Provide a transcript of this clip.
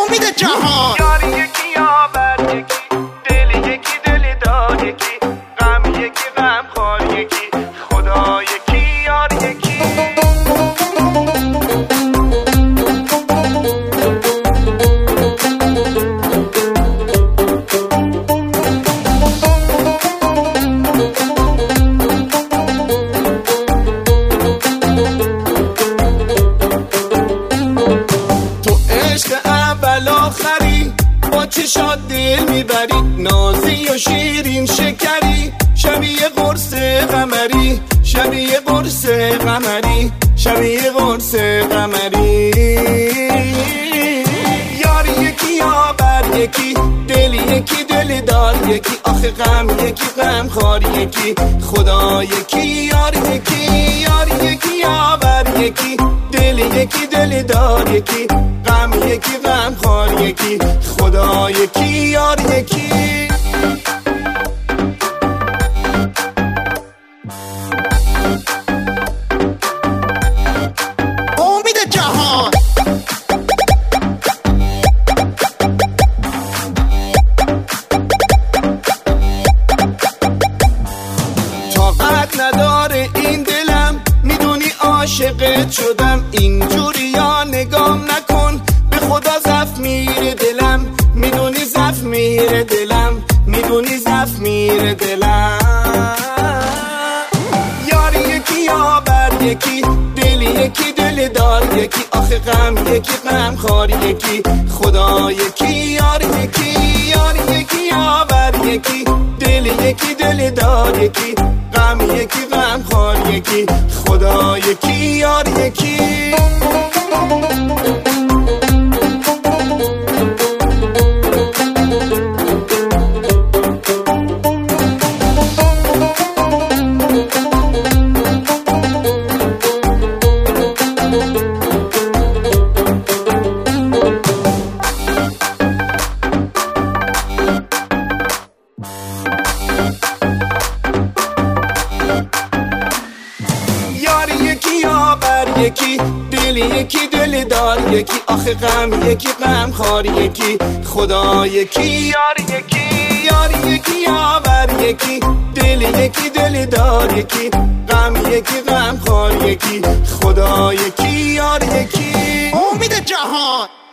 امید جهان. یاری یکی یاور یکی دل یکی دل دار یکی غم یکی غم خار یکی خدا یکی یار یکی. چشات دل میبری نازی و شیرین شکری شبیه قرص قمری شبیه قرص قمری شبیه قرص قمری. یاری یکی یاور یکی دل یکی دل دار یکی آخه غم یکی غم خار یکی خدا یکی یار یکی. یاری یکی یاور یکی دل یکی دل دار یکی غم یکی غم خار یکی خدا یکی یار یکی. امید جهان. طاقت نداره این دلم میدونی عاشقت شدم اینجوری یا نگام نکن به خدا زف میره دلم میدونی زف میره دلم میدونی زف میره دلم. یاری یکی یاور یکی دل یکی دل دار یکی آخه غم یکی غم خار یکی خدا یکی یار یکی. یاری یکی یاور یکی دل یکی دل دار یکی غم یکی غم خار یکی خدا یکی یار یکی. یکی دل یکی دل دار یکی آخه غم یکی غم خار یکی خدا یکی یار یکی. یاری یکی یاور یکی دل یکی دل دار یکی غم یکی غم خار یکی خدا یکی یار یکی. امید جهان.